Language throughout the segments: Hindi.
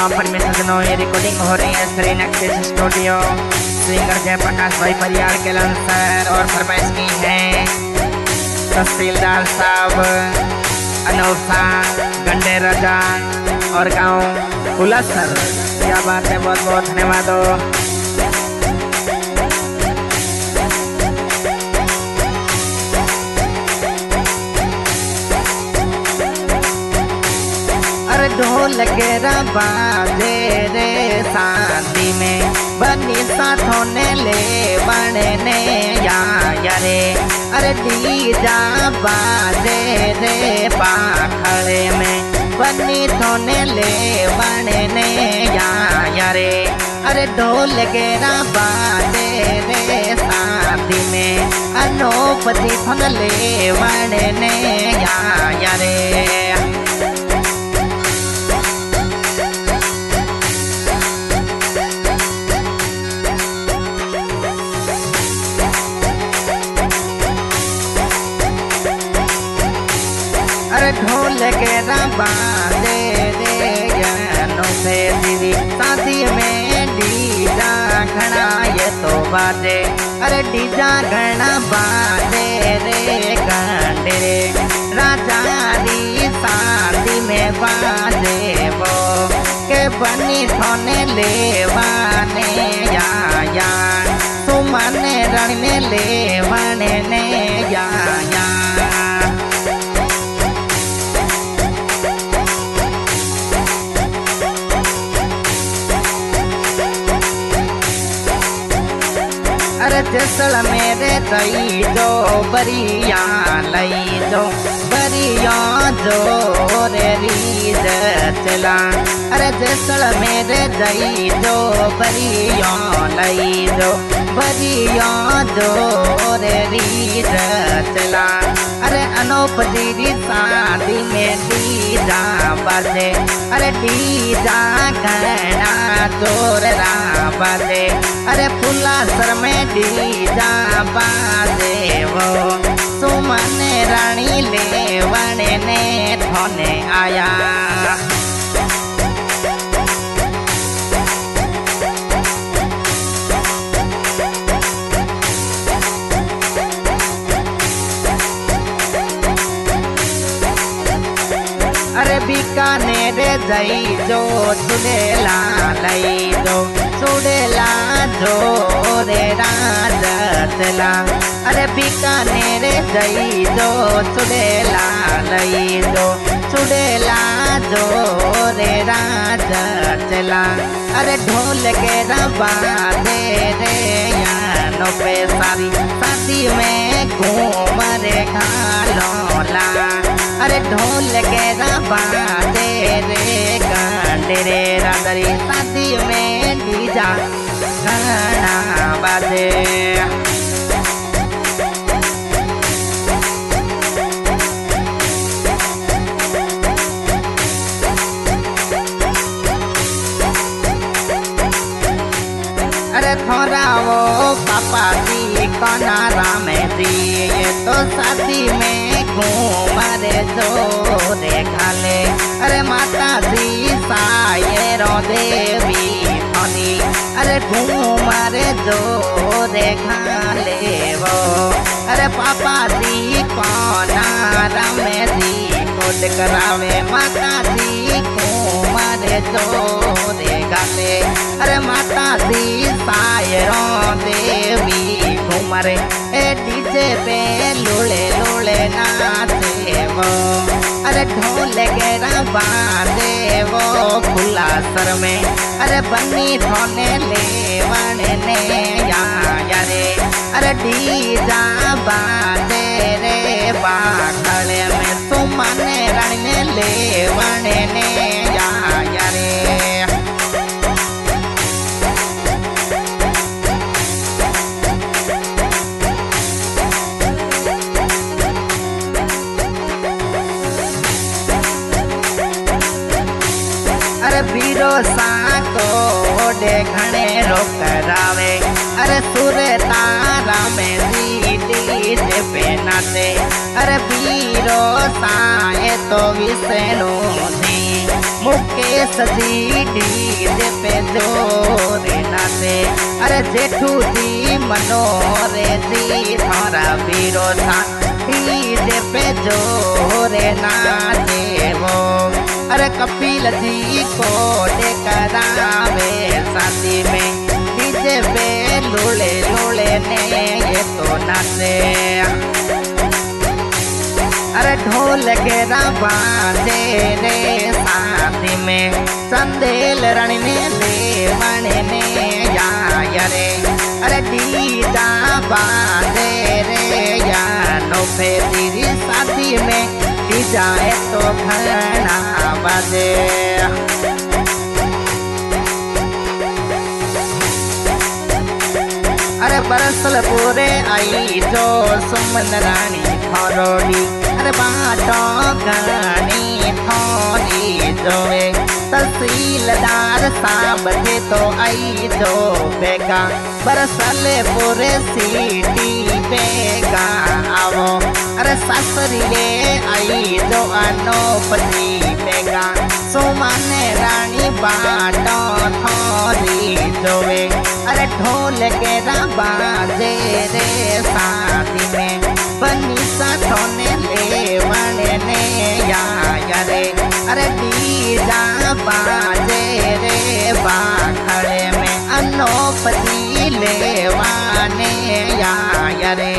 फट में सजनों ये रिकॉर्डिंग हो रही है श्री नक्शेश स्टूडियो। सिंगर जयप्रकाश भाई परियार के लंसर और फरमाइश की है तहसीलदार साहब अनूप शाह गंडे राजा और गांव उलसर। क्या बात है, बहुत बहुत धन्यवाद। ढोल गेरा बाजे रे शादी में बनी साथों ने ले बनने या रे। अरे डीजा बाजे रे पाखड़े में बनी थोने ले बनने या रे। अरे ढोल गेरा बाजे रे शादी में अनोपति थोन ले बनने या रे। ढोल के बाजे रे गानों से दीदी शादी में डीजा घना ये तो बाजे। अरे डीजा घना बाजे रे गांडे रे राजा दी शादी में बाजे वो के बनी थोने लेवाने या सुमने रण में लेवाने ने या। अरे जसल मेरे दई जो बरिया लई जो बरिया जो रे रीज चला। अरे जसल मेरे दई जो बरिया लई जो बरिया जो रे रीज चला। अरे अनूप दीदी शादी में डीजा बाजे। अरे डीजा घना जोर रा बाजे। अरे फुला सर में डीजा बाजे वो सुमन रानी ले वने ने थोने आया। अरे बीकानेर जई जो चुड़ेला लई जो चुड़ेला जो रे राज चला। अरे बीकानेर जई जो चुड़ेला लई जो चुड़ेला जो रे राज चला। अरे ढोल के बाजे रे यानो पे सारी शादी में घूम रे घालोला। अरे ढोल के बाजे रे गांडे रे रादरी शादी में डीजा गाना बाजे। अरे थोड़ा वो पापा दी कना राम दी ये तो शादी में घूम रे जो देखा ले। अरे माता दी साये रो देवी धनी। अरे घूम रे जो देखा ले वो। अरे पापा दी कना राम दी कोट करावे माता दी घूम रे जो देखा ले। अरे माता दी सायरों देवी घूम रे ए डीजे पे लुले लुले नाचे वो। अरे ढोल के बाजे वो खुला सर में। अरे बन्नी थोने ले वने या रे। अरे डीजा बाजे रे बाखड़े में सुमन रण ले वने या रे। अरे बीरो साको डे घने रोकरावे। अरे सुर तारा में डीजे पे नाचे। अरे बीरो साए तो विष्णु दी मुकेश जी डीजे पे जोरे नाचे। अरे जेठू जी मनोरे जी थारा वीरो था डीजे पे जोरे नाचे वो। अरे कपिल जी को करावे शादी में डीजे पे लूले लूले ने ये तो नाचे। अरे ढोल के बाजे रे शादी में संदेल रण ने लेवन ने या रे। अरे डीजा बाजे रे या नो पे तेरी शादी में डीजा तो घना बाजे। अरे बरसल पूरे आई जो सुमन रानी थोड़ी। अरे बाटो गानी थोड़ी जोए तहसीलदार साहब थे तो आई जो बेगा। बरसल पूरे सीटी बेगा आवो। अरे सासरिए आई जो अनोपति बेगा सुमन रानी बाटो थोड़ी जोए। अरे ढोल के बाजे रे शादी में बनी साथोने लेवन ने या रे। अरे डीजा बाजे रे बाखड़े में अनोपति लेवाने या रे।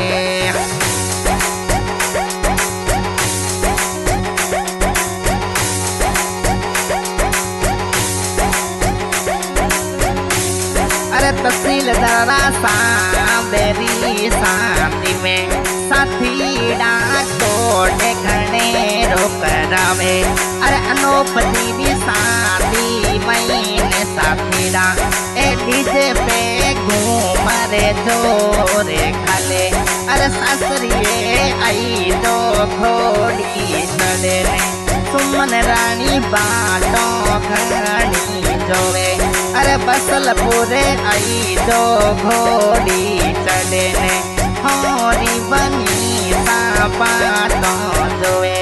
अरे तहसीलदार साबेरी शादी में साथी डाको घने रोकरावे। अरे अनोपति भी शादी महीने साथी डा ए डीजे पे घूम रे जोरे खाले। अरे सासरिए आई तो घोड़ी चढ़े सुमन रानी बाटो घनी जोवे। अरे बसल पूरे आई दो घोड़ी चढ़े ने होरी बनी सा बाटो जोए।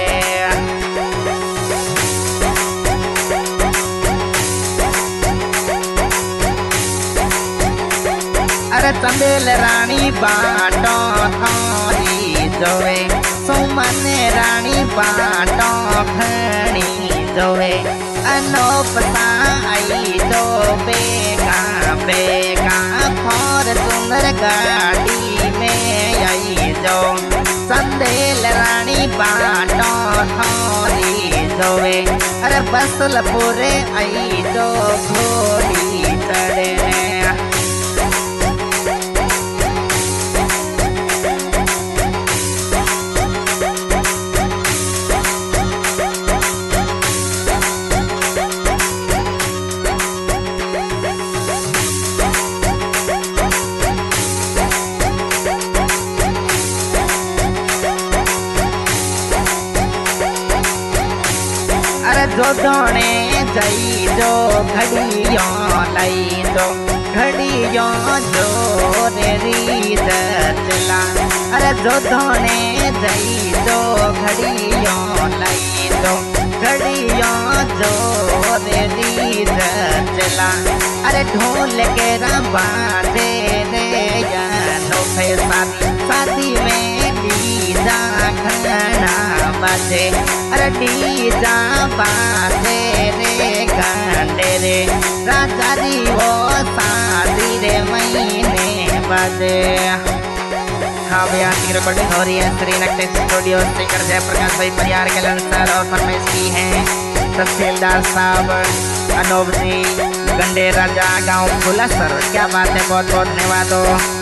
अरे चंदेल रानी बाटो थोड़ी जोए सुमन रानी बाटो घनी जोए। अनोपता आई तो बेगा बेगा फॉर्चूनर गाड़ी में आई जो संदेल रानी बाटो थोड़ी जोए। अरे बसल पूरे आई तो घोड़ी चढ़े। जो दोने जई जो घड़ियों लाई जो घड़ियों जो री चला। अरे जो दोने जई जो घड़ियों लाई जो घड़ियों जो री चला। अरे ढोल के बाजे रे नो शादी में डीजा घना बाजे। अरे डीजा बाजे रे गांडे रे राजा जी वो शादी रे महीने बाजे। हाँ भैया की रिकॉर्डिंग हो रही है श्रीनगर स्टूडियो सिंगर जयप्रकाश भाई परिवार के लंसर और फरमाइश की है तहसीलदार साहब अनोब जी गंडे राजा गाँव फुलासर। क्या बात है, बहुत बहुत धन्यवाद।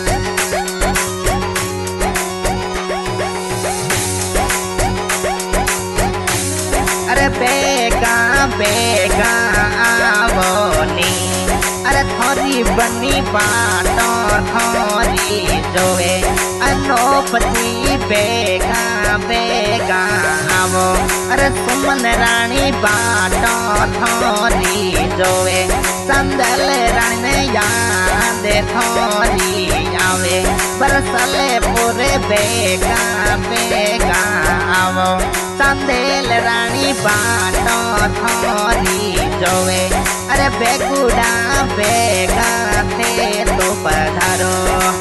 अरे बेगा बेगा आवोनी। अरे थोड़ी बनी बाटो थोड़ी जोए अनोपति बेगा बेगा आवो। अरे सुमन रानी बाटो थोड़ी जोए संदल रानी याद थोड़ी आवे। बरसले पूरे बेगा बेगा आवो चंदेल रानी बाटो थोरी जोवे अरे बेगुड़ा बेगा थे तो पधारो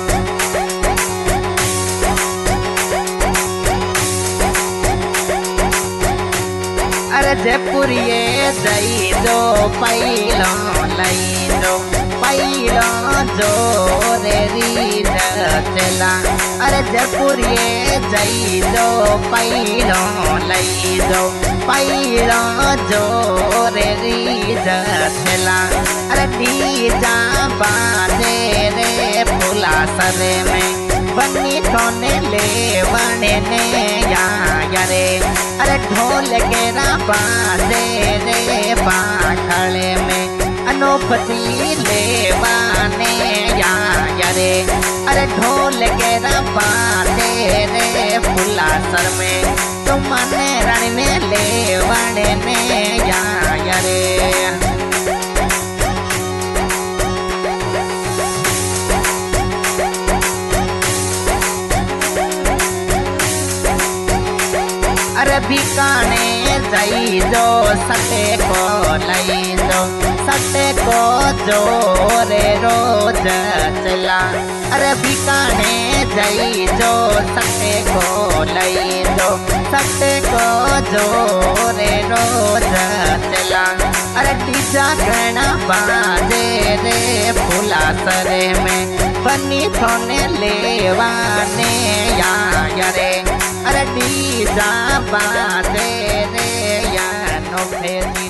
अरे जयपुर ये दई दो पैलो लई दो पैलो जो रे रीज चला अरे जयपुर ये दई दो पैलो लई दो पैलो जो रे रीज चला अरे डीजा बाजे रे फुला सरे में बनी कोने ले वने ने या रे अरे ढोल के बाजे रे पाखड़े में अनोपति ले वाने या रे अरे ढोल के बाजे रे फुला सर में तुमने रण में ले वने ने या रे अरे बीकाने जाई जो सटे को लई दो सटे को जोरे रोज चला अरे बीकाने जाई जो सटे को लई दो सटे को जोरे रोज चला अरे डीजा गणा बाजे रे फुला सरे में बनी थोने लेवाने या रे अरे डीजा बाजे रे या नो फेरी